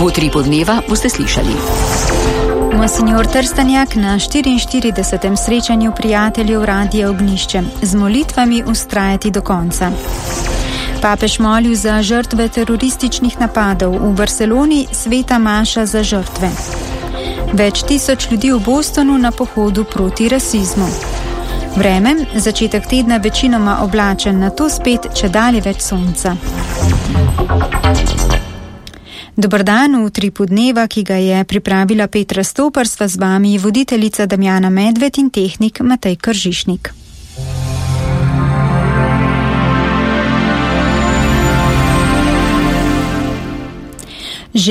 Utripu dneva boste slišali. Monsignor Trstenjak na 44. srečanju prijateljev Radia Ognjišče z molitvami ustrajati do konca. Papež molil za žrtve terorističnih napadov, v Barceloni sveta maša za žrtve. Več tisoč ljudi v Bostonu na pohodu proti rasizmu. Vreme, začetek tedna večinoma oblačen, nato spet čedalje več sonca. Dober dan v Utripu dneva, ki ga je pripravila Petra Stopar, sva z vami voditeljica Damjana Medved in tehnik Matej Kržišnik. Že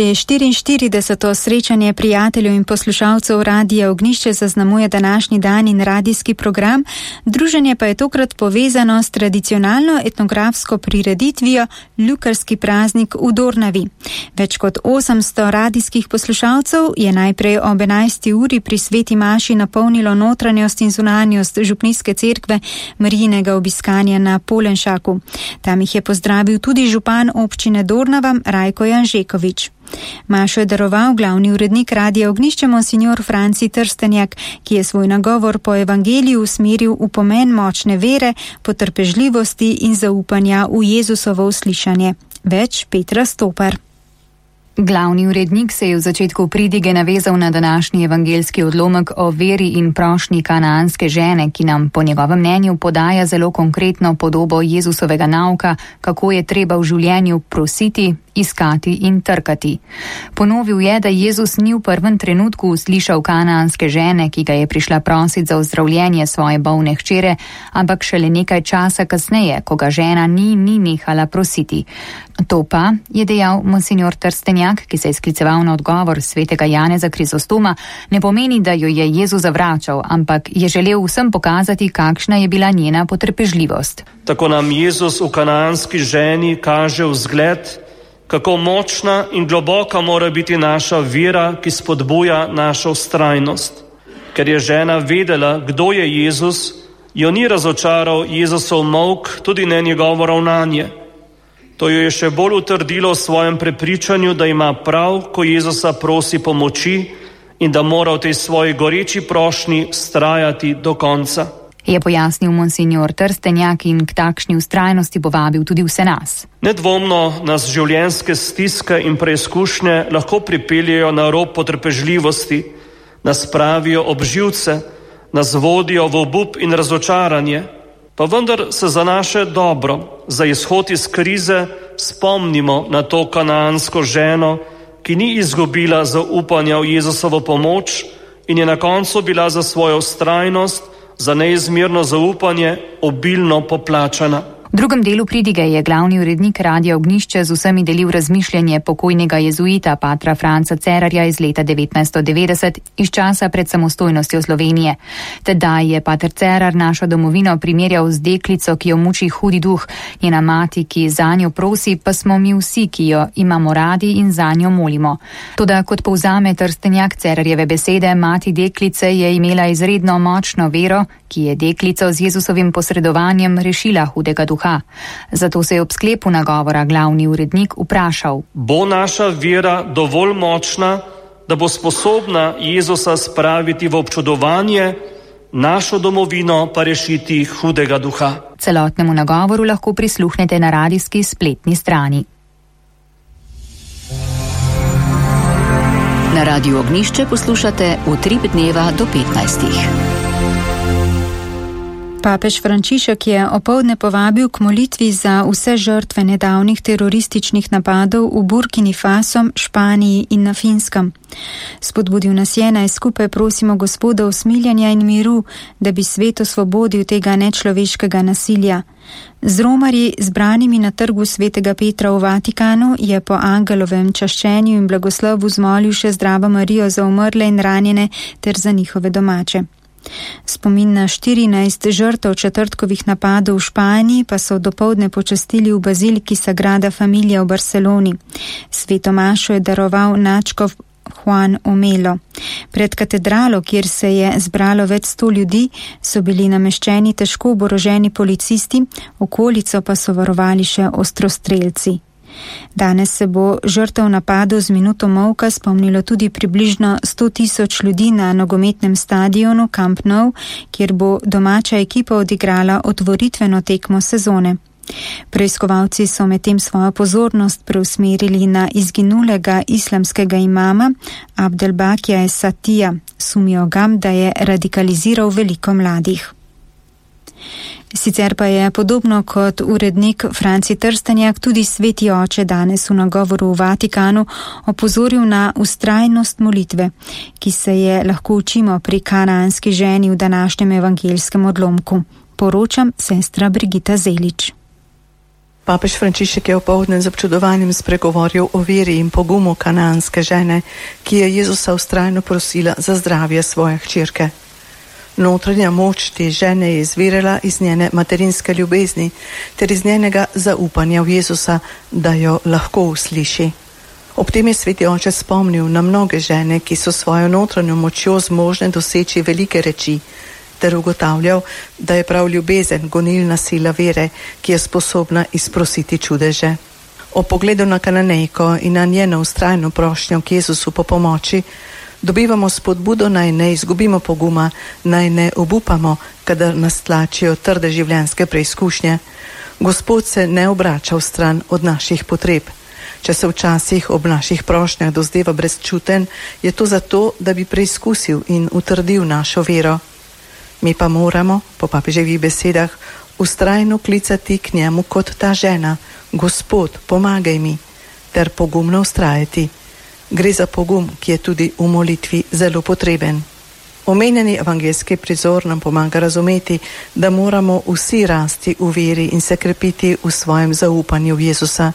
44. srečanje prijateljev in poslušalcev Radia Ognjišče zaznamuje današnji dan in radijski program, druženje pa je tokrat povezano s tradicionalno etnografsko prireditvijo Ljukarski praznik v Dornavi. Več kot 800 radijskih poslušalcev je najprej ob 11. uri pri sveti maši napolnilo notranjost in zunanjost župnijske cerkve Marijinega obiskanja na Polenšaku. Tam jih je pozdravil tudi župan občine Dornava Rajko Janžekovič. Mašo je daroval glavni urednik Radia Ognjišče monsignor Franci Trstenjak, ki je svoj nagovor po evangeliju usmeril v pomen močne vere, potrpežljivosti in zaupanja v Jezusovo uslišanje. Več Petra Stopar. Glavni urednik se je v začetku pridige navezal na današnji evangelski odlomek o veri in prošnji kanaanske žene, ki nam po njegovem mnenju podaja zelo konkretno podobo Jezusovega nauka, kako je treba v življenju prositi, iskati in trkati. Ponovil je, da Jezus ni v prvem trenutku uslišal kanaanske žene, ki ga je prišla prosit za ozdravljenje svoje bolne hčere, ampak šele nekaj časa kasneje, ko ga žena ni nehala prositi. To pa, je dejal monsignor Trstenjak, ki se je skliceval na odgovor svetega Janeza Krizostoma, ne pomeni, da jo je Jezus zavračal, ampak je želel vsem pokazati, kakšna je bila njena potrpežljivost. Tako nam Jezus v kanaanski ženi kaže vzgled, kako močna in globoka mora biti naša vera, ki spodbuja našo vztrajnost. Ker je žena vedela, kdo je Jezus, jo ni razočaral Jezusov molk, tudi ne njegovo ravnanje. To jo je še bolj utrdilo v svojem prepričanju, da ima prav, ko Jezusa prosi pomoči in da mora v tej svoji goreči prošnji vztrajati do konca. Je pojasnil monsignor Trstenjak in k takšni vztrajnosti povabil tudi vse nas. Nedvomno nas življenjske stiske in preizkušnje lahko pripeljejo na rob potrpežljivosti, nas spravijo ob živce, nas vodijo v obup in razočaranje, pa vendar se za naše dobro, za izhod iz krize spomnimo na to kanaansko ženo, ki ni izgubila zaupanja v Jezusovo pomoč in je na koncu bila za svojo vztrajnost, za neizmerno zaupanje obilno poplačana. V drugem delu pridige je glavni urednik Radia Ognjišče z vsemi delil razmišljanje pokojnega jezuita patra Franca Cerarja iz leta 1990 iz časa pred samostojnostjo Slovenije. Tedaj je pater Cerar našo domovino primerjal z deklico, ki jo muči hudi duh, njena mati, ki zanjo prosi, pa smo mi vsi, ki jo imamo radi in zanjo molimo. Toda kot povzame Trstenjak Cerarjeve besede, mati deklice je imela izredno močno vero, ki je deklico z Jezusovim posredovanjem rešila hudega duha. Zato se je ob sklepu nagovora glavni urednik vprašal: Bo naša vera dovolj močna, da bo sposobna Jezusa spraviti v občudovanje, našo domovino pa rešiti hudega duha? Celotnemu nagovoru lahko prisluhnete na radijski spletni strani. Na Radiu Ognjišče poslušate Utrip dneva do 15. Papež Frančišek je opoldne povabil k molitvi za vse žrtve nedavnih terorističnih napadov v Burkini Faso, Španiji in na Finskem. Spodbudil nas je, naj skupaj prosimo Gospoda usmiljanja in miru, da bi svet osvobodil tega nečloveškega nasilja. Z romarji, zbranimi na trgu svetega Petra v Vatikanu, je po angelovem čaščenju in blagoslovu zmolil še Zdravo Marijo za umrle in ranjene ter za njihove domače. Spomin na 14 žrtev četrtkovih napadov v Španiji pa so dopoldne počastili v baziliki Sagrada Familia v Barceloni. Sveto mašo je daroval nadškof Juan Omelo. Pred katedralo, kjer se je zbralo več 100 ljudi, so bili nameščeni težko oboroženi policisti, okolico pa so varovali še ostrostrelci. Danes se bo žrtev napadov z minuto molka spomnilo tudi približno 100.000 ljudi na nogometnem stadionu Camp Nou, kjer bo domača ekipa odigrala otvoritveno tekmo sezone. Preiskovalci so medtem svojo pozornost preusmerili na izginulega islamskega imama Abdelbakija Satija. Sumijo ga, da je radikaliziral veliko mladih. Sicer pa je podobno kot urednik Franci Trstenjak tudi sveti oče danes v nagovoru v Vatikanu opozoril na vztrajnost molitve, ki se je lahko učimo pri kanaanski ženi v današnjem evangelskem odlomku. Poročam sestra Brigita Zelič. Papež Frančišek je opoldne z občudovanjem spregovoril o veri in pogumu kanaanske žene, ki je Jezusa vztrajno prosila za zdravje svoje hčerke. Notranja moč te žene je izvirala iz njene materinske ljubezni ter iz njenega zaupanja v Jezusa, da jo lahko usliši. Ob tem je sveti oče spomnil na mnoge žene, ki so svojo notranjo močjo zmožne doseči velike reči, ter ugotavljal, da je prav ljubezen gonilna sila vere, ki je sposobna izprositi čudeže. O pogledu na Kananejko in na njeno vztrajno prošnjo k Jezusu po pomoči dobivamo spodbudo, naj ne izgubimo poguma, naj ne obupamo, kadar nas tlačijo trde življenjske preizkušnje. Gospod se ne obrača v stran od naših potreb. Če se včasih ob naših prošnjah dozdeva brezčuten, je to zato, da bi preizkusil in utrdil našo vero. Mi pa moramo, po papeževih besedah, vztrajno klicati k njemu kot ta žena: Gospod, pomagaj mi, ter pogumno vztrajati. Gre za pogum, ki je tudi v molitvi zelo potreben. Omenjeni evangelski prizor nam pomaga razumeti, da moramo vsi rasti v veri in se krepiti v svojem zaupanju v Jezusa.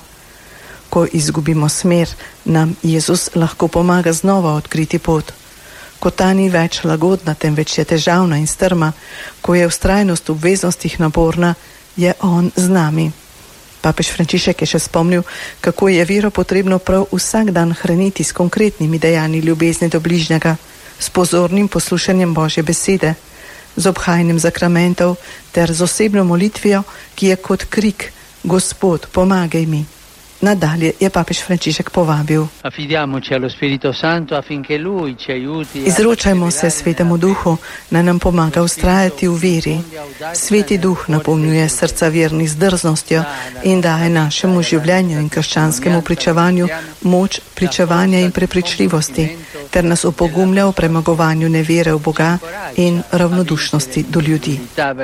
Ko izgubimo smer, nam Jezus lahko pomaga znova odkriti pot. Ko ta ni več lagodna, temveč je težavna in strma, ko je vztrajnost v obveznostih naporna, je on z nami. Papež Frančišek je še spomnil, kako je vero potrebno prav vsak dan hraniti s konkretnimi dejanji ljubezni do bližnjega, s pozornim poslušanjem Božje besede, z obhajanjem sakramentov ter z osebno molitvijo, ki je kot krik: Gospod, pomagaj mi. Nadalje je papež Frančišek povabil: Izročajmo se Svetemu Duhu, naj nam pomaga vztrajati v veri. Sveti Duh napolnjuje srca vernih z drznostjo in daje našemu življenju in krščanskemu pričevanju moč pričevanja in prepričljivosti, ter nas opogumlja v premagovanju nevere v Boga in ravnodušnosti do ljudi.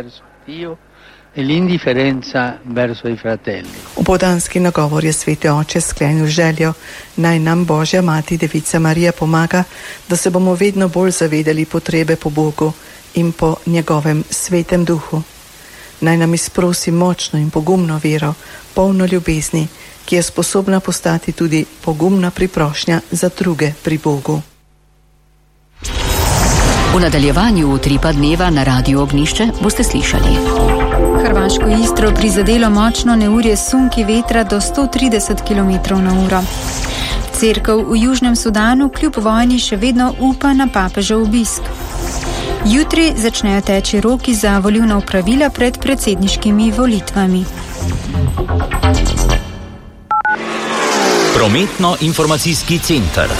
Opoldanski nagovor je sveti oče sklenil željo, naj nam Božja mati Devica Marija pomaga, da se bomo vedno bolj zavedali potrebe po Bogu in po njegovem svetem duhu. Naj nam izprosi močno in pogumno vero, polno ljubezni, ki je sposobna postati tudi pogumna priprošnja za druge pri Bogu. V nadaljevanju Utripa dneva na Radiu Ognjišče boste slišali: Hrvaško Istro prizadelo močno neurje sunki vetra do 130 km/h. Cerkev v Južnem Sudanu kljub vojni še vedno upa na papežev obisk. Jutri začnejo teči roki za volilna opravila pred predsedniškimi volitvami. Prometno-informacijski center.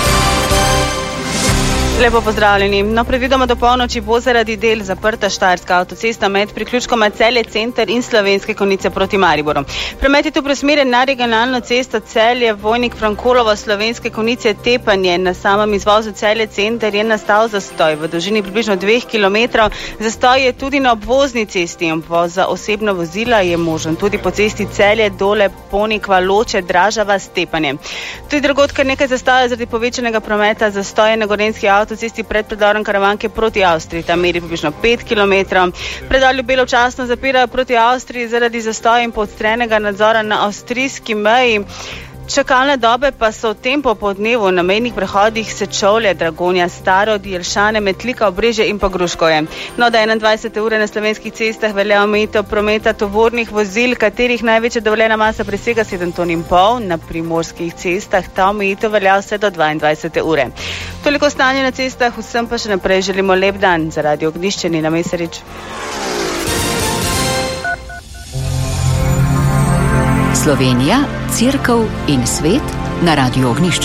Lepo pozdravljeni. Predvidoma do polnoči bo zaradi del zaprta Štajerska avtocesta med priključkoma Celje center in Slovenske Konjice proti Mariboru. Promet je tu preusmerjen na regionalno cesto Celje Vojnik Frankolovo Slovenske Konjice Tepanje. Na samem izvozu Celje center je nastal zastoj v dolžini približno 2 km. Zastoj je tudi na obvozni cesti. Obvoz za osebna vozila je možen tudi po cesti Celje Dole Ponikva Loče Dražava Stepanje. Tudi drugod kar nekaj zastoja zaradi povečanega prometa. Zastoje na Gorenjski avtocesti pred predorom Karavanke proti Avstriji. Tam meri približno 5 km. Predor Ljubelj včasno zapirajo proti Avstriji zaradi zastoja in podstrenega nadzora na avstrijski meji. Čakalne dobe pa so v tem popoldnevu na mejnih prehodih Sečovlje, Dragonja, Staro, Jelšane, Metlika, Obrežje in pa Gruškovje. Do 21. ure na slovenskih cestah velja omejitev prometa tovornih vozil, katerih največja dovoljena masa presega 7,5 ton. Na primorskih cestah ta omejitev velja vse do 22. ure. Toliko stanje na cestah, vsem pa še naprej želimo lep dan. Za Radio Ognjišče Nina Mesarič. Slovenija, Cerkev in svet na Radiu Ognišče.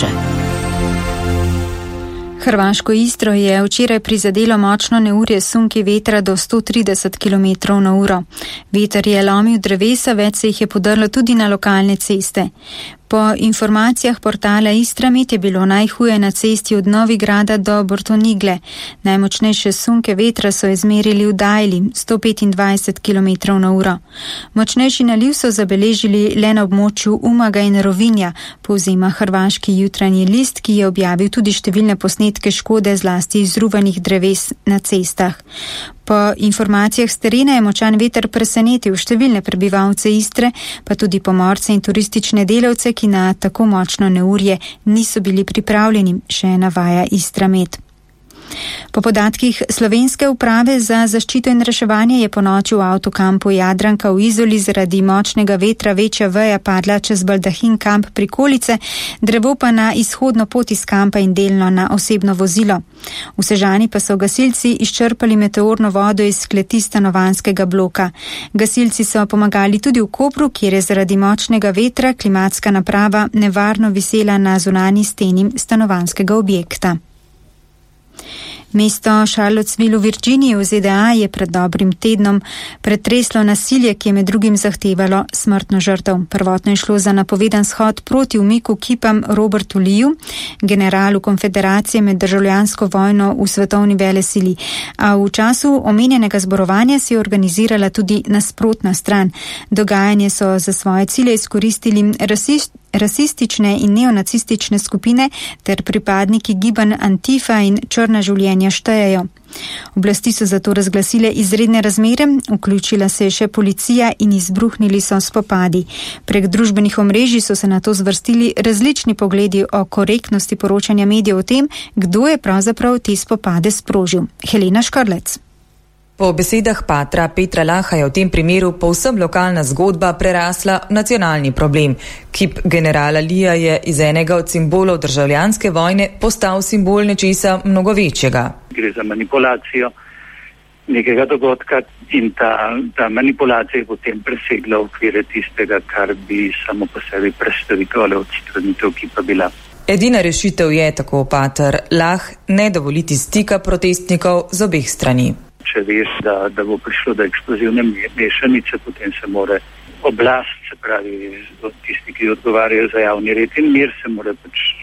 Hrvaško Istro je včeraj prizadelo močno neurje sunki vetra do 130 km/h. Veter je lomil drevesa, več se jih je podrlo tudi na lokalne ceste. Po informacijah portala Istramet je bilo najhuje na cesti od Novigrada do Bortonigle. Najmočnejše sunke vetra so izmerili v Dajli, 125 km/h. Močnejši naliv so zabeležili le na območju Umaga in Rovinja, povzema hrvaški Jutranji list, ki je objavil tudi številne posnetke škode zlasti izruvanih dreves na cestah. Po informacijah s terena je močan veter presenetil številne prebivalce Istre, pa tudi pomorce in turistične delavce, ki na tako močno neurje niso bili pripravljeni, še navaja Istramet. Po podatkih Slovenske uprave za zaščito in reševanje je ponoči v avtokampu Jadranka v Izoli zaradi močnega vetra večja veja padla čez baldahin kamp Prikolice, drevo pa na izhodno pot iz kampa in delno na osebno vozilo. V Sežani pa so gasilci izčrpali meteorno vodo iz kleti stanovanjskega bloka. Gasilci so pomagali tudi v Kopru, kjer je zaradi močnega vetra klimatska naprava nevarno visela na zunanji steni stanovanjskega objekta. Mesto Charlottesville v Virginiji v ZDA je pred dobrim tednom pretreslo nasilje, ki je med drugim zahtevalo smrtno žrtev. Prvotno je šlo za napovedan shod proti umiku kipam Robertu Leeju, generalu konfederacije med državljansko vojno v svetovni velesili. A v času omenjenega zborovanja si je organizirala tudi nasprotna stran. Dogajanje so za svoje cilje izkoristili rasistične in neonacistične skupine ter pripadniki gibanj Antifa in Črna življenja štejejo. Oblasti so zato razglasile izredne razmere, vključila se je še policija in izbruhnili so spopadi. Prek družbenih omrežij so se nato zvrstili različni pogledi o korektnosti poročanja medijev o tem, kdo je pravzaprav te spopade sprožil. Helena Škarlec. Po besedah patra Petra Laha je v tem primeru povsem lokalna zgodba prerasla v nacionalni problem. Kip generala Leeja je iz enega od simbolov državljanske vojne postal simbol nečesa mnogo večjega. Gre za manipulacijo nekega dogodka in ta manipulacija je potem presegla okvire tistega, kar bi samo po sebi predstavitev ali odstranitev kipa bila. Edina rešitev je, tako pater Lah, ne dovoliti stika protestnikov z obeh strani. Če veš, da bo prišlo do eksplozivne mešanice, potem se mora oblast, se pravi tisti, ki odgovarjajo za javni red in mir, se mora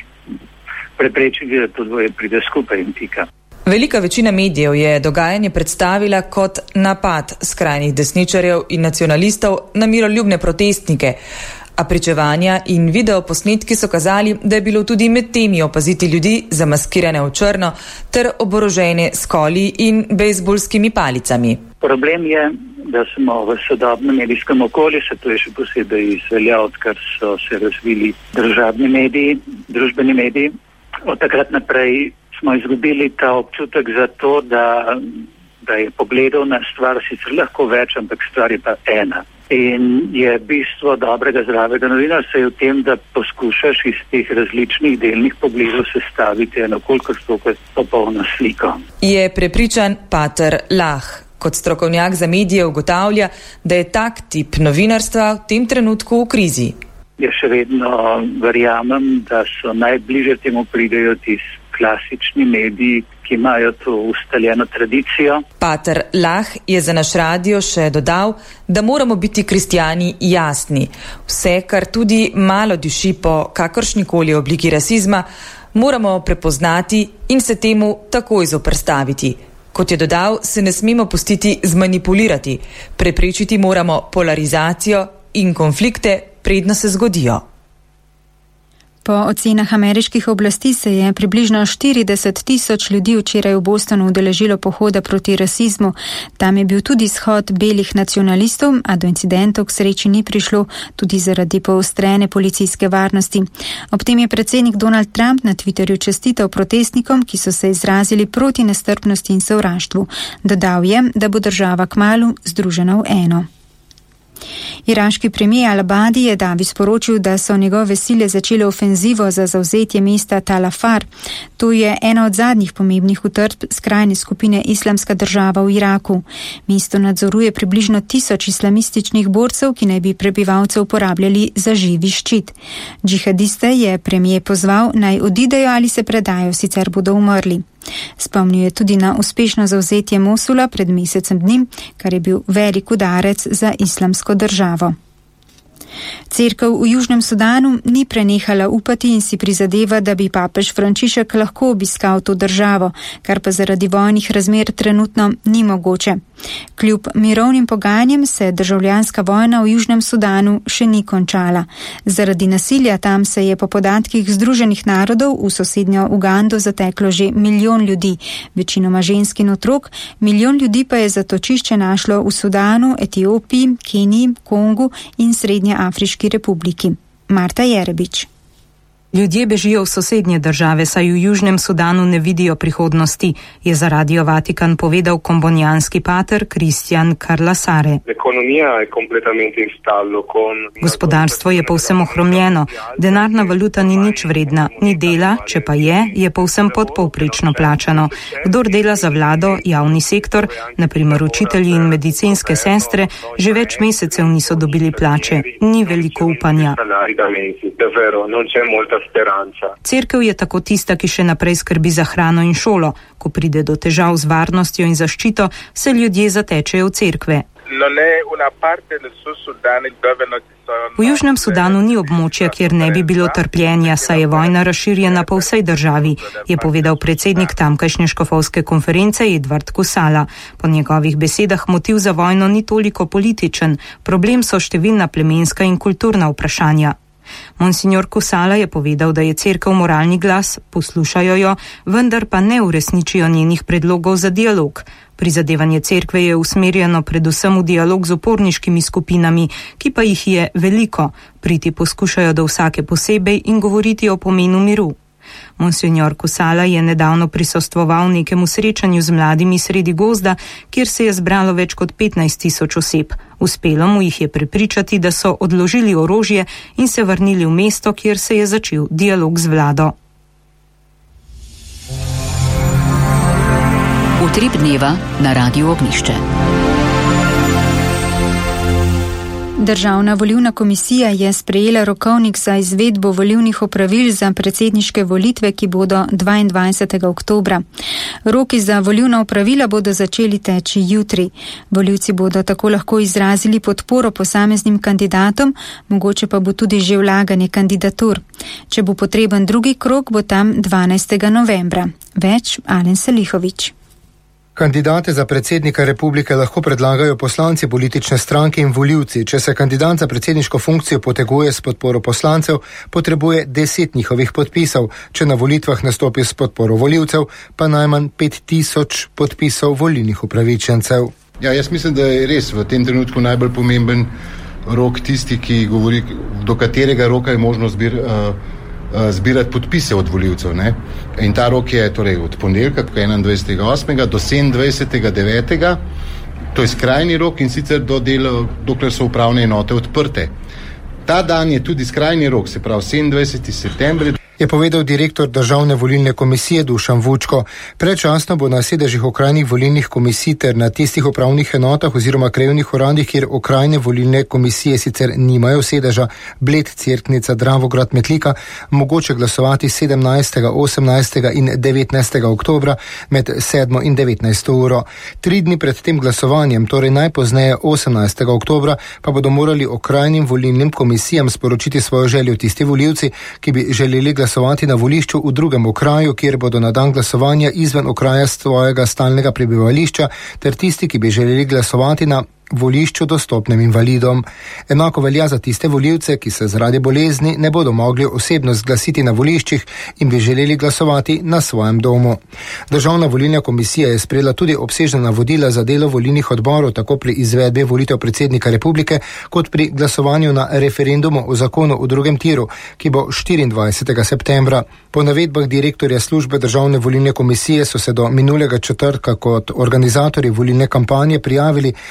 preprečiti, da to dvoje pride skupaj in pika. Velika večina medijev je dogajanje predstavila kot napad skrajnih desničarjev in nacionalistov na miroljubne protestnike, a pričevanja in videoposnetki so kazali, da je bilo tudi med temi opaziti ljudi zamaskirane v črno ter oborožene s koli in bejzbolskimi palicami. Problem je, da smo v sodobnem medijskem okolju, se to je še posebej izvelja, odkar so se razvili državni mediji, družbeni mediji. Od takrat naprej smo izgubili ta občutek za to, da je pogledal na stvar sicer lahko več, ampak stvar je pa ena. In je bistvo dobrega zdravega novinarstva je v tem, da poskušaš iz teh različnih delnih pogledov sestaviti eno kolikor stokrat popolno sliko. Je prepričan pater Lah. Kot strokovnjak za medije ugotavlja, da je tak tip novinarstva v tem trenutku v krizi. Jaz še vedno verjamem, da so najbliže temu pridejo tisti klasični mediji, ki imajo to ustaljeno tradicijo. Pater Lah je za naš radio še dodal, da moramo biti kristjani jasni. Vse, kar tudi malo diši po kakršnikoli obliki rasizma, moramo prepoznati in se temu takoj zoperstaviti. Kot je dodal, se ne smemo pustiti zmanipulirati. Preprečiti moramo polarizacijo in konflikte, predno se zgodijo. Po ocenah ameriških oblasti se je približno 40,000 ljudi včeraj v Bostonu udeležilo pohoda proti rasizmu. Tam je bil tudi shod belih nacionalistov, a do incidentov k sreči ni prišlo tudi zaradi poostrene policijske varnosti. Ob tem je predsednik Donald Trump na Twitterju čestital protestnikom, ki so se izrazili proti nestrpnosti in sovraštvu. Dodal je, da bo država kmalu združena v eno. Iraški premijer Al-Abadi je davi sporočil, da so njegove sile začele ofenzivo za zavzetje mesta Tal Afar. To je ena od zadnjih pomembnih utrdb skrajne skupine Islamska država v Iraku. Mesto nadzoruje približno 1000 islamističnih borcev, ki naj bi prebivalce uporabljali za živi ščit. Džihadiste je premijer pozval, naj odidejo ali se predajo, sicer bodo umrli. Spomnil je tudi na uspešno zavzetje Mosula pred mesecem dni, kar je bil velik udarec za islamsko državo. Cerkev v Južnem Sudanu ni prenehala upati in si prizadeva, da bi papež Frančišek lahko obiskal to državo, kar pa zaradi vojnih razmer trenutno ni mogoče. Kljub mirovnim pogajanjem se državljanska vojna v Južnem Sudanu še ni končala. Zaradi nasilja tam se je po podatkih Združenih narodov v sosednjo Ugando zateklo že 1 milijon ljudi, večinoma žensk in otrok, 1 milijon ljudi pa je zatočišče našlo v Sudanu, Etiopiji, Keniji, Kongu in Srednjeafriški republiki. Marta Jerebič. Ljudje bežijo v sosednje države, saj v Južnem Sudanu ne vidijo prihodnosti, je za Radio Vatikan povedal kombonijanski pater Kristjan Karlasare. Gospodarstvo je povsem ohromljeno, denarna valuta ni nič vredna, ni dela, če pa je povsem podpovprečno plačano. Kdor dela za vlado, javni sektor, na primer učitelji in medicinske sestre, že več mesecev niso dobili plače, ni veliko upanja. Cerkev je tako tista, ki še naprej skrbi za hrano in šolo. Ko pride do težav z varnostjo in zaščito, se ljudje zatečejo v cerkve. V Južnem Sudanu ni območja, kjer ne bi bilo trpljenja, saj je vojna razširjena po vsej državi, je povedal predsednik tamkajšnje škofovske konference Edvard Kusala. Po njegovih besedah motiv za vojno ni toliko političen, problem so številna plemenska in kulturna vprašanja. Monsignor Kusala je povedal, da je cerkev moralni glas, poslušajo jo, vendar pa ne uresničijo njenih predlogov za dialog. Prizadevanje cerkve je usmerjeno predvsem v dialog z uporniškimi skupinami, ki pa jih je veliko, priti poskušajo do vsake posebej in govoriti o pomenu miru. Monsignor Kusala je nedavno prisostvoval nekemu srečanju z mladimi sredi gozda, kjer se je zbralo več kot 15 000 oseb. Uspelo mu jih je prepričati, da so odložili orožje in se vrnili v mesto, kjer se je začel dialog z vlado. Utrip dneva na Radiu Ognjišče. Državna volilna komisija je sprejela rokovnik za izvedbo volilnih opravil za predsedniške volitve, ki bodo 22. oktobra. Roki za volilna opravila bodo začeli teči jutri. Volivci bodo tako lahko izrazili podporo posameznim kandidatom, mogoče pa bo tudi že vlaganje kandidatur. Če bo potreben drugi krog, bo tam 12. novembra. Več Alen Selihovič. Kandidate za predsednika republike lahko predlagajo poslanci, politične stranke in volivci. Če se kandidat za predsedniško funkcijo poteguje s podporo poslancev, potrebuje 10 njihovih podpisov. Če na volitvah nastopi s podporo volivcev, pa najmanj 5000 podpisov volilnih upravičencev. Ja, jaz mislim, da je res v tem trenutku najbolj pomemben rok tisti, ki govori, do katerega roka je možno zbirati podpise od volivcev. Ne? In ta rok je torej od ponedeljka 21.8. do 27.9. To je skrajni rok in sicer dokler so upravne enote odprte. Ta dan je tudi skrajni rok, se pravi 27. september. Je povedal direktor Državne volilne komisije Dušan Vučko. Predčasno bo na sedežih okrajnih volilnih komisij ter na tistih upravnih enotah oziroma krajevnih uradih, kjer okrajne volilne komisije sicer nimajo sedeža, Bled, Cerknica, Dravograd, Metlika, mogoče glasovati 17., 18. in 19. oktobra med 7. in 19. uro. 3 dni pred tem glasovanjem, torej najpozneje 18. oktobra, pa bodo morali okrajnim volilnim komisijam sporočiti svojo željo tisti volivci, ki bi želeli glasovati na volišču v drugem okraju, kjer bodo na dan glasovanja izven okraja svojega stalnega prebivališča, ter tisti, ki bi želeli glasovati na volišču dostopnim invalidom. Enako velja za tiste volivce, ki se zaradi bolezni ne bodo mogli osebno zglasiti na voliščih in bi želeli glasovati na svojem domu. Državna volilna komisija je sprejela tudi obsežna navodila za delo volilnih odborov, tako pri izvedbi volitev predsednika republike, kot pri glasovanju na referendumu o zakonu v drugem tiru, ki bo 24. septembra. Po navedbah direktorja službe Državne volilne komisije so se do minulega četrtka kot organizatorji volilne kampanje prijavili zavezanci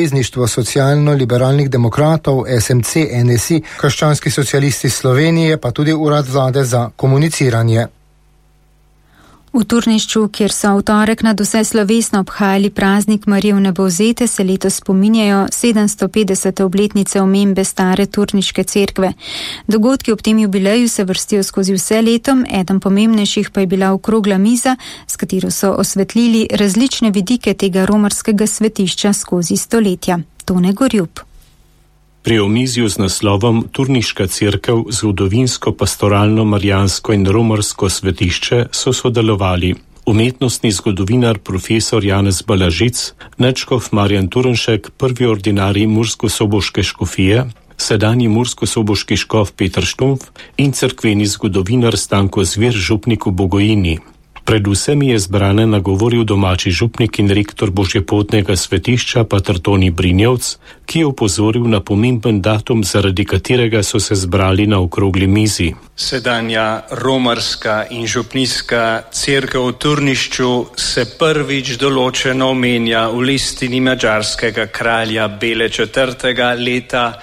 Zavezništvo socialno-liberalnih demokratov, SMC, NSI, Krščanski socialisti Slovenije, pa tudi Urad vlade za komuniciranje. V Turnišču, kjer so v torek nadvse slovesno obhajali praznik Marije vnebovzete, se letos spominjajo 750. obletnice omembe stare turniške cerkve. Dogodki ob tem jubileju se vrstijo skozi vse letom, eden pomembnejših pa je bila okrogla miza, s katero so osvetlili različne vidike tega romarskega svetišča skozi stoletja. Tone Gorjup. Pri omizju z naslovom Turniška cerkev, zgodovinsko, pastoralno, marijansko in romarsko svetišče so sodelovali umetnostni zgodovinar profesor Janez Balažic, nadškof Marjan Turnšek, prvi ordinarij mursko-soboške škofije, sedanji mursko-soboški škof Peter Štumf in cerkveni zgodovinar Stanko Zvir, župnik v Bogojini. Predvsem je zbrane nagovoril domači župnik in rektor Božjepotnega svetišča pater Toni Brinjevc, ki je upozoril na pomemben datum, zaradi katerega so se zbrali na okrogli mizi. Sedanja romarska in župnijska cerkev v Turnišču se prvič določeno omenja v listini madžarskega kralja Bele IV. Leta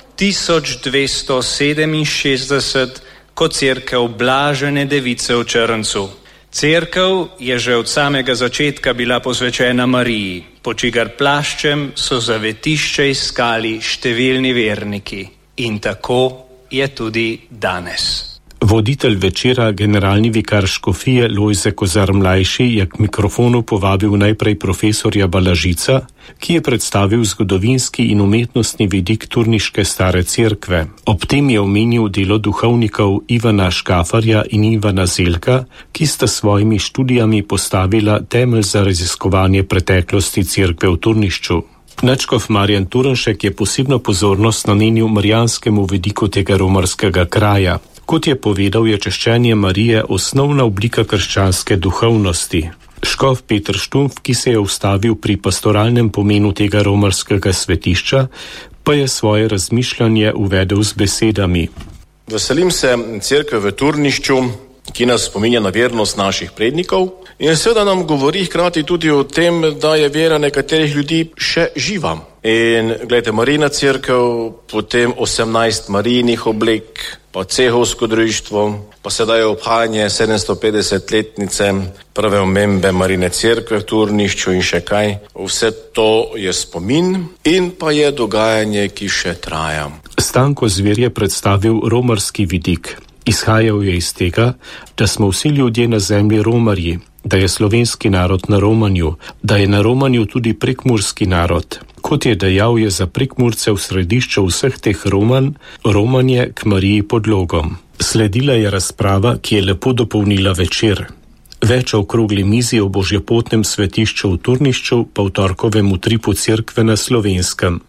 1267 kot cerkev Blažene Device v Črncu. Cerkev je že od samega začetka bila posvečena Mariji, po čigar plaščem so zavetišče iskali številni verniki. In tako je tudi danes. Voditelj večera, generalni vikar škofije Lojze Kozar mlajši, je k mikrofonu povabil najprej profesorja Balažica, ki je predstavil zgodovinski in umetnostni vidik turniške stare cerkve. Ob tem je omenil delo duhovnikov Ivana Škafarja in Ivana Zelka, ki sta svojimi študijami postavila temelj za raziskovanje preteklosti cerkve v Turnišču. Nadškof Marjan Turnšek je posebno pozornost namenil marijanskemu vidiku tega romarskega kraja. Kot je povedal, je češčenje Marije osnovna oblika krščanske duhovnosti. Škof Peter Štumf, ki se je ustavil pri pastoralnem pomenu tega romarskega svetišča, pa je svoje razmišljanje uvedel z besedami. Veselim se cerkve v Turnišču, ki nas spominja na vernost naših prednikov in seveda nam govori hkrati tudi o tem, da je vera nekaterih ljudi še živa. In gledajte, Marijina cerkev, potem 18 Marijinih oblik, pa cehovsko društvo, pa sedaj obhajanje 750-letnice prve omembe Marijine cerkve v Turnišču in še kaj. Vse to je spomin in pa je dogajanje, ki še traja. Stanko Zvir je predstavil romarski vidik. Izhajal je iz tega, da smo vsi ljudje na zemlji romarji, da je slovenski narod na romanju, da je na romanju tudi prekmurski narod. Kot je dejal, je za Prekmurce v središču vseh teh romanje k Mariji pod logom. Sledila je razprava, ki je lepo dopolnila večer. Več o okrogli mizi o Božjepotnem svetišču v Turnišču pa v torkovem utripu cerkve na Slovenskem.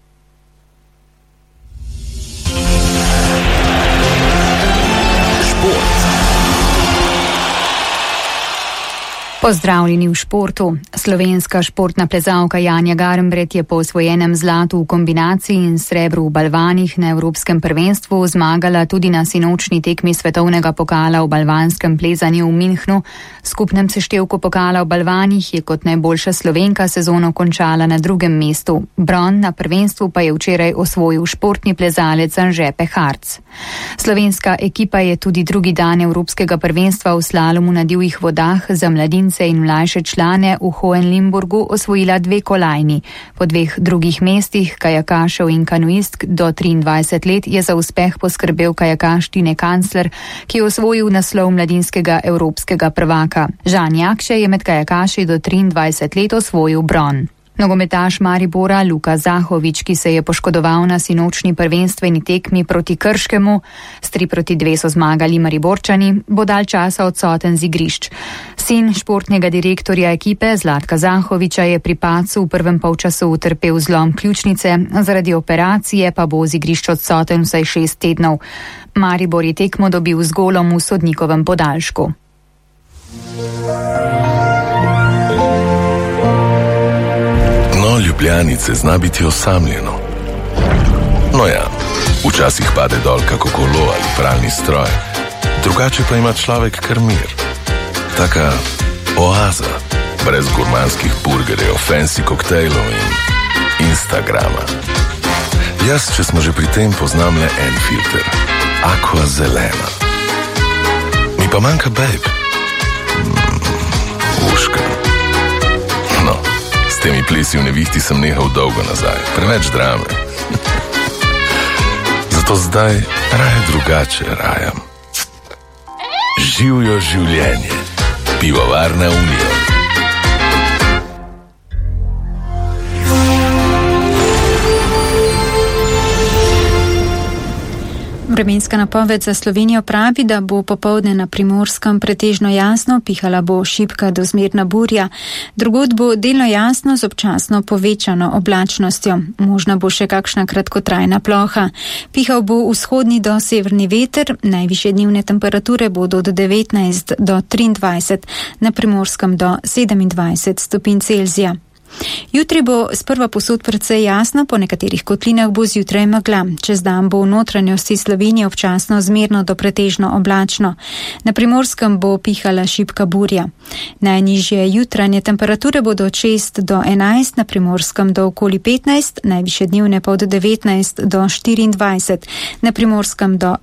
Pozdravljeni v športu. Slovenska športna plezalka Janja Garnbret je po osvojenem zlatu v kombinaciji in srebru v balvanih na Evropskem prvenstvu zmagala tudi na sinočni tekmi svetovnega pokala v balvanskem plezanju v Münchnu. V skupnem seštevku pokala v balvanih je kot najboljša Slovenka sezono končala na drugem mestu. Bron na prvenstvu pa je včeraj osvojil športni plezalec Anže Peharc. Slovenska ekipa je tudi drugi dan Evropskega prvenstva v slalomu na divjih vodah za mladince in mlajše člane v Hohenlimburgu osvojila 2 kolajni. Po 2 drugih mestih, kajakašev in kanuistk do 23 let, je za uspeh poskrbel kajakaš Tine Kancler, ki je osvojil naslov mladinskega evropskega prvaka. Žan Jakše je med kajakaši do 23 let osvojil bron. Nogometaš Maribora Luka Zahovič, ki se je poškodoval na sinočni prvenstveni tekmi proti Krškemu, s 3-2 so zmagali Mariborčani, bo dalj časa odsoten z igrišč. Sin športnega direktorja ekipe Zlatka Zahoviča je pri padcu v prvem polčasu utrpel zlom ključnice, zaradi operacije pa bo z igrišč odsoten vsaj 6 tednov. Maribor je tekmo dobil z golom v sodnikovem podaljšku. Ljubljanice zna biti osamljeno. No ja, včasih pade dol kako kolo ali pralni stroj, drugače pa ima človek kar mir. Taka oaza, brez gurmanskih burgerjev, fancy koktejlov Instagrama. Jaz, če smo že pri tem, poznam le en filter. Aqua zelena. Mi pa manjka babe. Uška. No, s temi plesi v nevihti sem nehal dolgo nazaj. Preveč drame. Zato zdaj raje drugače rajam. Živjo življenje. Pivovarna Union. Vremenska napoved za Slovenijo pravi, da bo popoldne na Primorskem pretežno jasno, pihala bo šibka do zmerna burja. Drugod bo delno jasno z občasno povečano oblačnostjo. Možna bo še kakšna kratkotrajna ploha. Pihal bo vzhodni do severni veter, najvišje dnevne temperature bodo od 19 do 23, na Primorskem do 27 stopinj Celzija. Jutri bo sprva posod precej jasno, po nekaterih kotlinah bo zjutraj megla. Čez dan bo v notranjosti Slovenije občasno zmerno do pretežno oblačno. Na Primorskem bo pihala šibka burja. Najnižje jutranje temperature bodo od 6 do 11, na Primorskem do okoli 15, najvišje dnevne pa od 19 do 24, na Primorskem do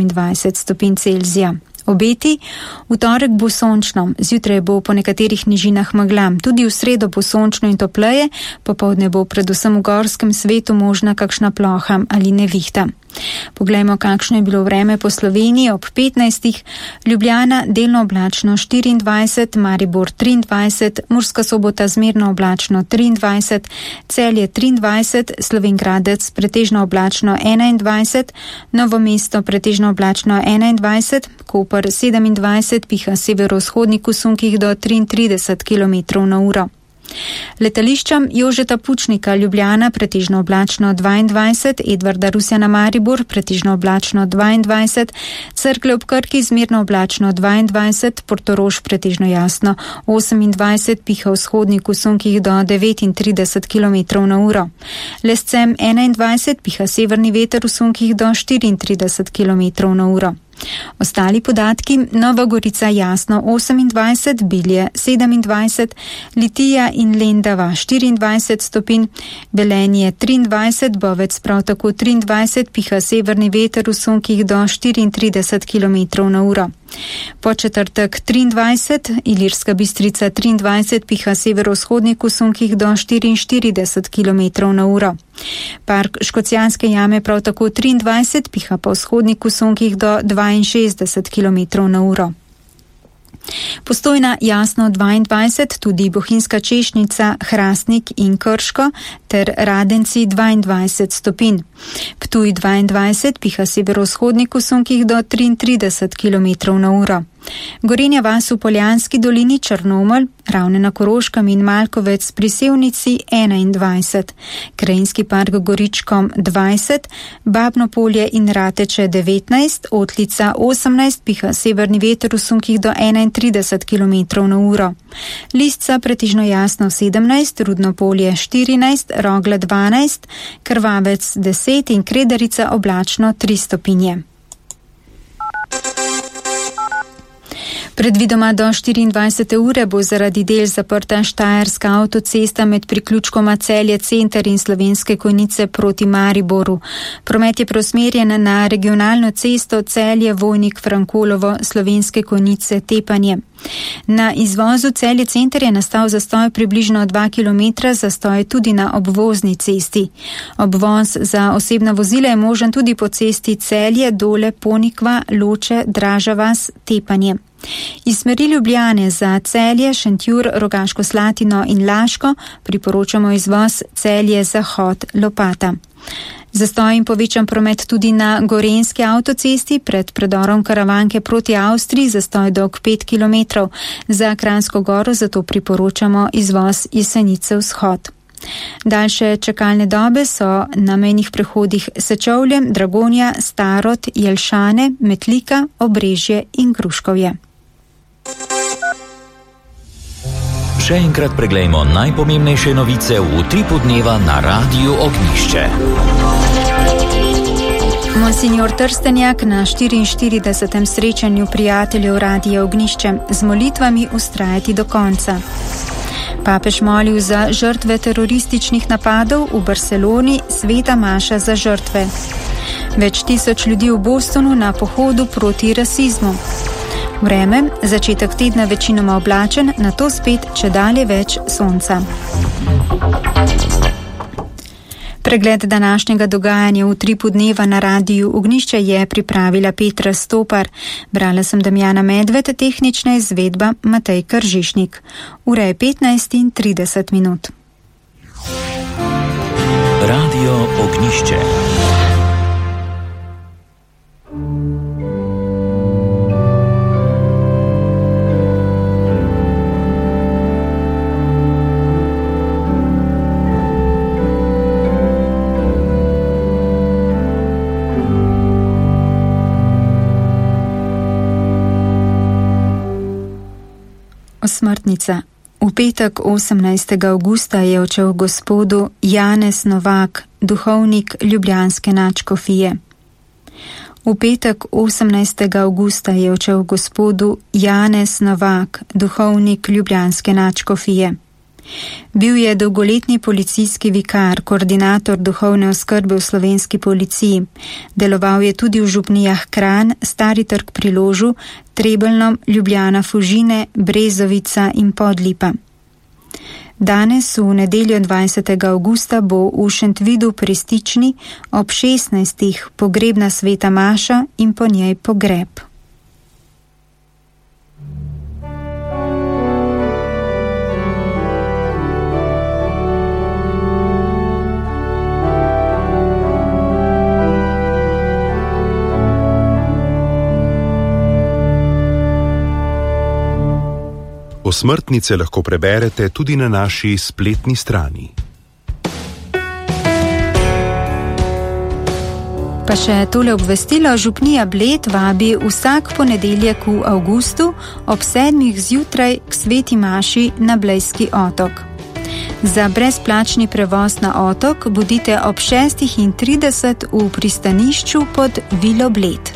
27 stopinj Celzija. Obeti, v torek bo sončno, zjutraj bo po nekaterih nižinah megla, tudi v sredo bo sončno in topleje, popoldne bo predvsem v gorskem svetu možna kakšna ploha ali nevihta. Poglejmo, kakšno je bilo vreme po Sloveniji ob 15. Ljubljana delno oblačno 24, Maribor 23, Murska Sobota zmerno oblačno 23, Celje 23, Slovenj Gradec pretežno oblačno 21, Novo mesto pretežno oblačno 21, Koper 27, piha severovzhodnik v sunkih do 33 km/h. Letališča Jožeta Pučnika Ljubljana pretežno oblačno 22, Edvarda Rusjana Maribor pretežno oblačno 22, Cerklje ob Krki zmerno oblačno 22, Portorož pretežno jasno 28, piha vzhodnik v sunkih do 39 km/h. Lescem 21, piha severni veter v sunkih do 34 km/h. Ostali podatki: Nova Gorica jasno 28, Bilje 27, Litija in Lendava 24 stopinj, Velenje 23, Bovec prav tako 23, piha severni veter v sunkih do 34 km/h. Početrtek 23, Ilirska Bistrica 23, piha severovzhodnik v sunkih do 44 km/h. Park Škocjanske jame prav tako 23, piha pa vzhodnik v sunkih do 62 km/h. Postojna jasno 22, tudi Bohinjska Češnjica, Hrastnik in Krško ter Radenci 22 stopinj. Ptuj 22, piha severovzhodnik v sunkih do 33 km/h. Gorenja vas v Poljanski dolini, Črnomelj, Ravne na Koroškem in Malkovec pri Sevnici 21, Krajinski park Goričkom 20, Babno polje in Rateče 19, Otlica 18, piha severni veter v sunkih do 31 km/h. Listca pretežno jasno 17, Rudno polje 14, Rogle 12, Krvavec 10 in Kredarica oblačno 3 stopinje. Predvidoma do 24. ure bo zaradi del zaprta Štajerska avtocesta med priključkoma Celje center in Slovenske Konjice proti Mariboru. Promet je preusmerjen na regionalno cesto Celje Vojnik Frankolovo Slovenske Konjice Tepanje. Na izvozu Celje center je nastal zastoj približno 2 km, zastoj tudi na obvozni cesti. Obvoz za osebna vozila je možen tudi po cesti Celje, Dole, Ponikva, Loče, Dražavas, Tepanje. Iz smeri Ljubljane za Celje, Šentjur, Rogaško Slatino in Laško priporočamo izvoz Celje Zahod Lopata. Zastoj in povečan promet tudi na Gorenjski avtocesti pred predorom Karavanke proti Avstriji, zastoj dolg 5 km. Za Kranjsko Goro zato priporočamo izvoz Jesenice Vzhod. Daljše čakalne dobe so na mejnih prehodih Sečovlje, Dragonja, Starod, Jelšane, Metlika, Obrežje in Gruškovje. Še enkrat preglejmo najpomembnejše novice v utripu dneva na Radiu Ognjišče. Monsignor Trstenjak na 44. srečanju prijateljev Radia Ognjišče: z molitvami ustrajati do konca. Papež molil za žrtve terorističnih napadov v Barceloni, sveta maša za žrtve. Več tisoč ljudi v Bostonu na pohodu proti rasizmu. Vreme, začetek tedna večinoma oblačen, nato spet čedalje več sonca. Pregled današnjega dogajanja v Utripu dneva na Radiu Ognjišče je pripravila Petra Stopar. Brala sem Damjana Medved, tehnična izvedba Matej Kržišnik. Ura je 15:30. Radio Ognjišče. Osmrtnica. V petek 18. avgusta je odšel gospodu Janez Novak, duhovnik ljubljanske nadškofije. V petek 18. avgusta je odšel gospodu Janez Novak, duhovnik ljubljanske nadškofije. Bil je dolgoletni policijski vikar, koordinator duhovne oskrbe v slovenski policiji. Deloval je tudi v župnijah Kranj, Stari trg pri Ložu, Trebeljem, Ljubljana, Fužine, Brezovica in Podlipa. Danes, v nedeljo 20. avgusta, bo v Šentvidu pri Stični ob 16. pogrebna sveta maša in po njej pogreb. Osmrtnice lahko preberete tudi na naši spletni strani. Pa še tole obvestilo. Župnija Bled vabi vsak ponedeljek v avgustu ob 7. zjutraj k sveti maši na Blejski otok. Za brezplačni prevoz na otok bodite ob 6:30 v pristanišču pod Vilo Bled.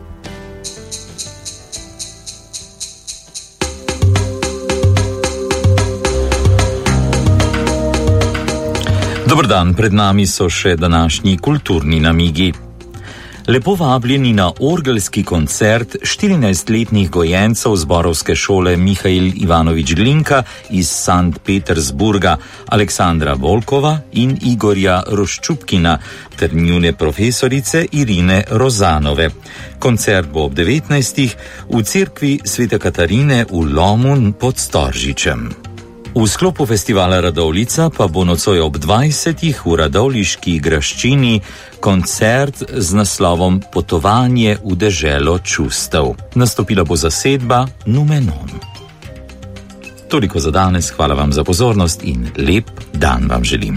Dober dan, pred nami so še današnji kulturni namigi. Lepo vabljeni na orgelski koncert 14-letnih gojencev zborovske šole Mihail Ivanovič Glinka iz Sankt Petersburga, Aleksandra Volkova in Igorja Roščupkina ter njune profesorice Irine Rozanove. Koncert bo ob 19. v cerkvi Svete Katarine v Lomu pod Storžičem. V sklopu festivala Radovljica pa bo nocoj ob 20. v radovljiški graščini koncert z naslovom Potovanje v deželo čustev. Nastopila bo zasedba Numenon. Toliko za danes, hvala vam za pozornost in lep dan vam želim.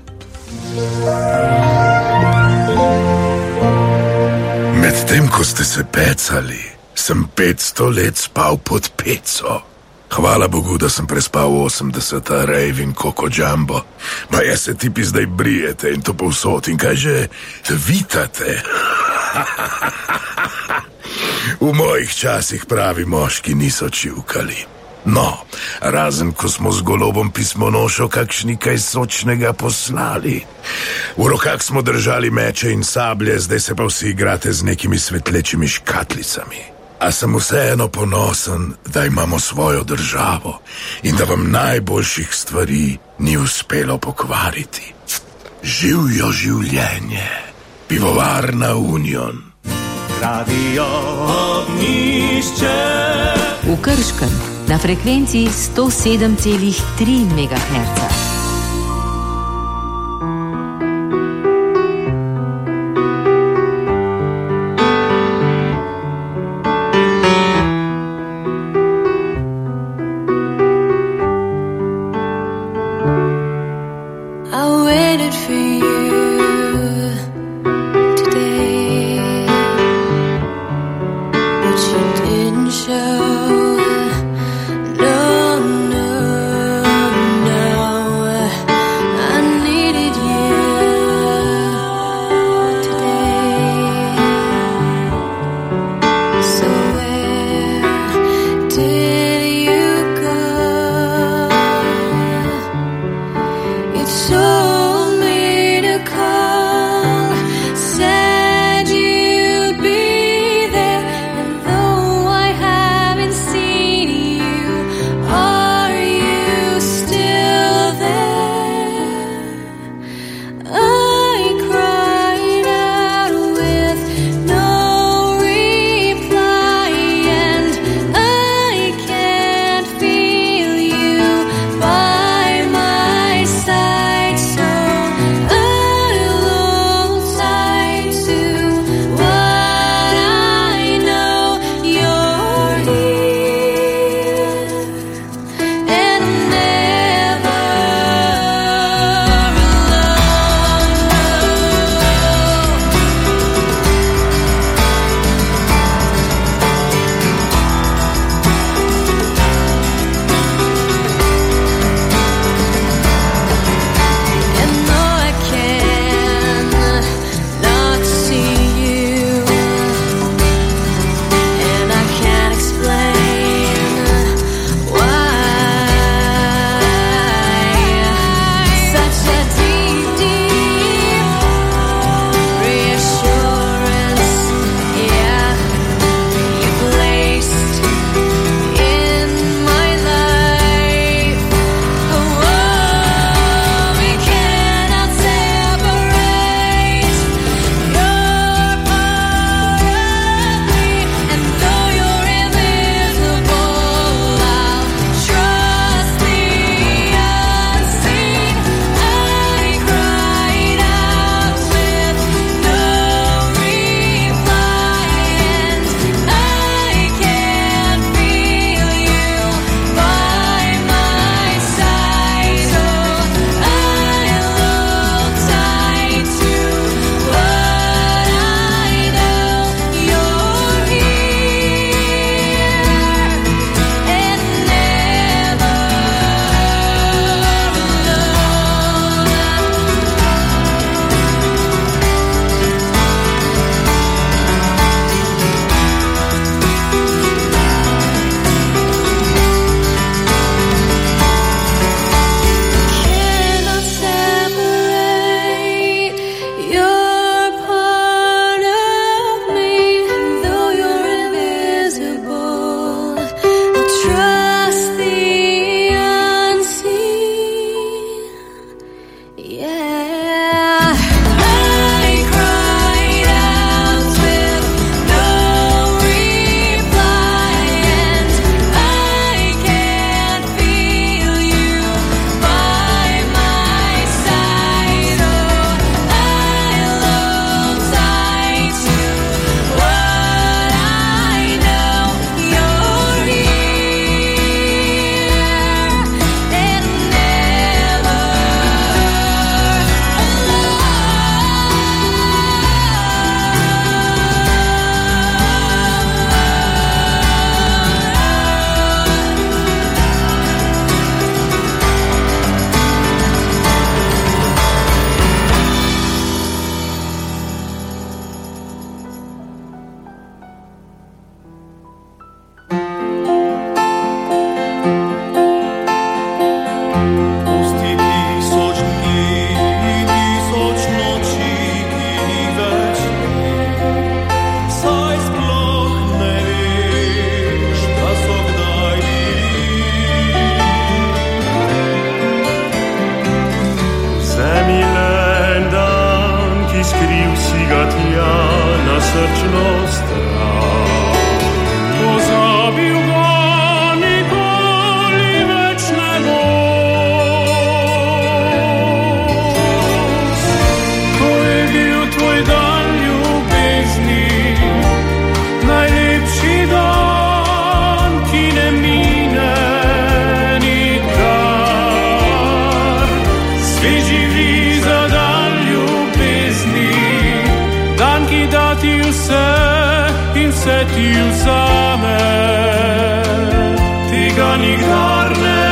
Medtem ko ste se pecali, sem 500 let spal pod peco. Hvala Bogu, da sem prespal 80 rejv in koko džambo. Ma jaz se tipi zdaj brijete in to povsod in kaj že vitate. V mojih časih pravi moški niso čivkali. No, razen ko smo z golobom pismonošo kakšni kaj sočnega poslali. V rokah smo držali meče in sablje, zdaj se pa vsi igrate z nekimi svetlečimi škatlicami. A sem vseeno ponosen, da imamo svojo državo in da vam najboljših stvari ni uspelo pokvariti. Živjo življenje. Pivovarna Union. Radio Ognjišče. V Krškem na frekvenci 107,3 MHz. Show. No, no, no. tja na srčno stran. Pozabil ga nikoli več ne bo. Ko je bil tvoj dan ljubezni, najlepši dan, ki ne mine nikar. Svet živi za dan ljubezni, dan, ki da ti vse in vse ti vzame. Tega nikdar ne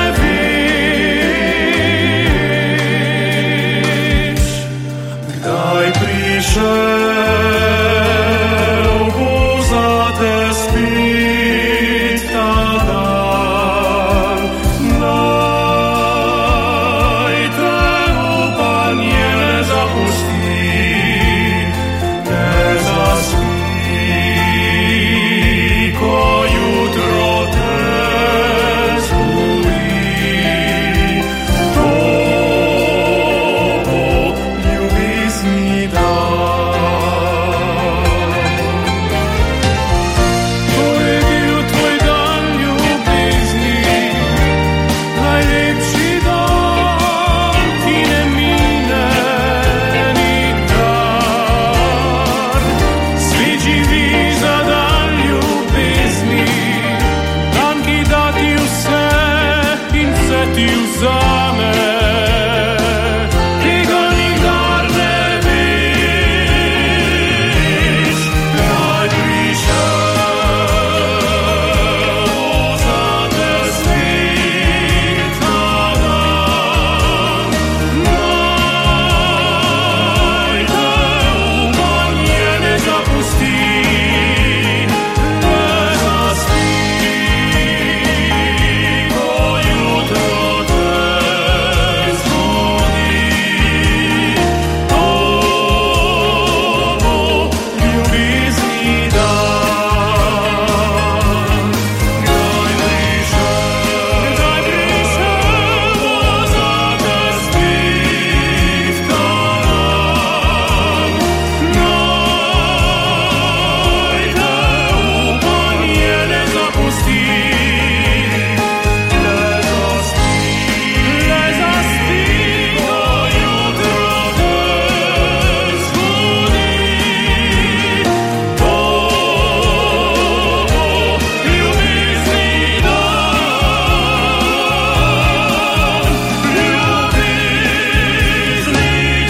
veš, kdaj prišel bo zate spet ta dan. Naj te upanje ne zapusti, ne zaspi, ko jutro te zbudi. To bo ljubezni dan. To je bil tvoj dan ljubezni, najlepši dan, ki ne mine nikdar. Svet živi za dan ljubezni, dan, ki da ti vse in vse ti vzame. Tega nikdar ne veš, kdaj prišel bo zate spet ta dan. Naj te upanje ne zapusti, ne zaspi, ko jutro te zbudi. To bo ljubezni dan. Kdaj prišel bo zate spet ta dan. Naj te upanje ne zapusti, ne zaspi, ko jutro te zbudi. To bo ljubezni dan. Ljubezni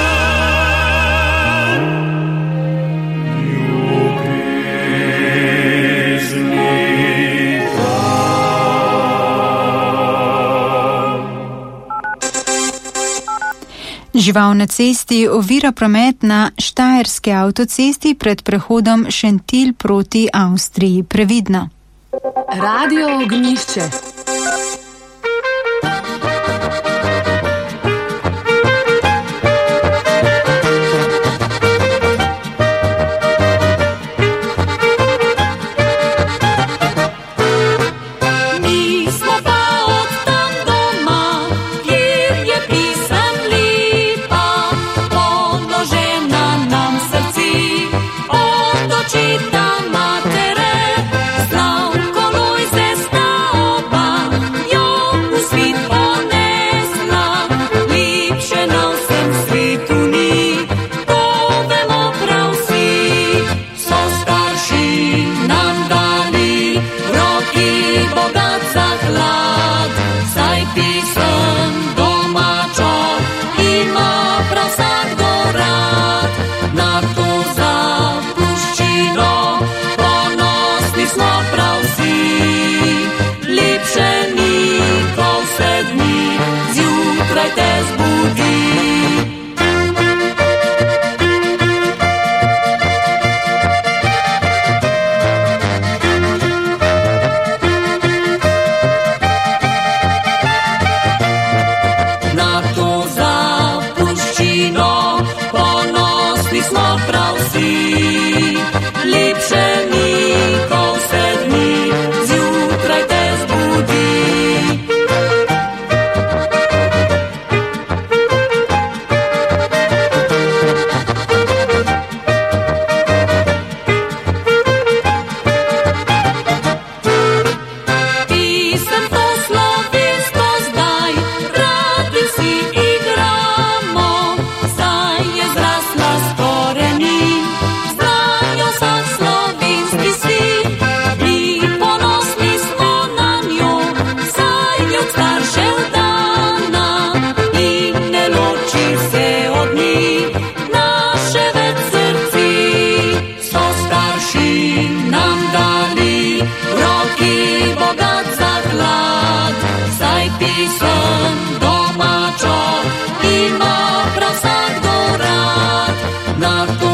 Žival na cesti ovira promet na Štajerski avtocesti pred prehodom Šentilj proti Avstriji. Previdno. Radio Ognjišče. Mi smo pa od tam doma, kjer je pisem lipa, podložena nam srci, od očita matere, Slavko Lojze sta oba, jo v svit ponesla, lepše na vsem svetu ni, to vemo prav vsi, so starši nam dali v roki bogat zaklad, saj pisem domačo ima prav vsakdo rad. Na to zapuščino ponosni smo prav vsi, lepše ni, ko vse dni zjutraj te zbudi. Na to zapuščino ponosni smo prav vsi, lepše ni, ko vse dni zjutraj te zbudi. na to